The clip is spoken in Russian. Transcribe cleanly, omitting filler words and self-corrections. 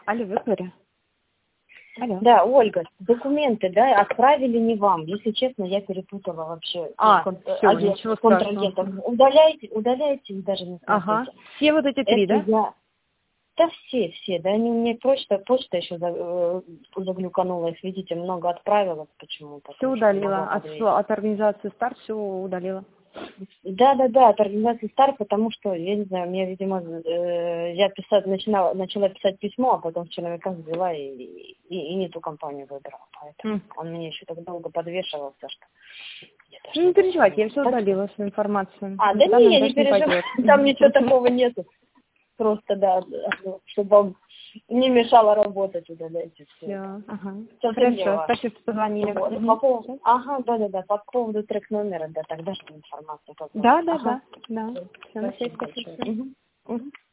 Алло, Виктория. Алло. Да, Ольга, документы, да, отправили не вам. Если честно, я перепутала вообще Всё, ничего контрагентов. страшного. Удаляйте и даже не смотрите. Ага. Все вот эти три, Это да? Да все, да, они мне почта еще заглюканулась, видите, много отправила почему-то. Все удалила. От организации старт все удалила. Да, от организации старт, потому что, я не знаю, мне, видимо, я начала писать письмо, а потом в черновиках взяла и не ту компанию выбрала. Поэтому он меня еще так долго подвешивался, что... Не переживайте, я все удалила, всю информацию. Да не, я не переживаю, там ничего такого нету. Просто, да, чтобы он не мешало работать, удаляйте все. Ага. Хорошо, спасибо, что позвонили. Да, по поводу трек-номера, да, тогда же информация. Да. Все, Спасибо большое.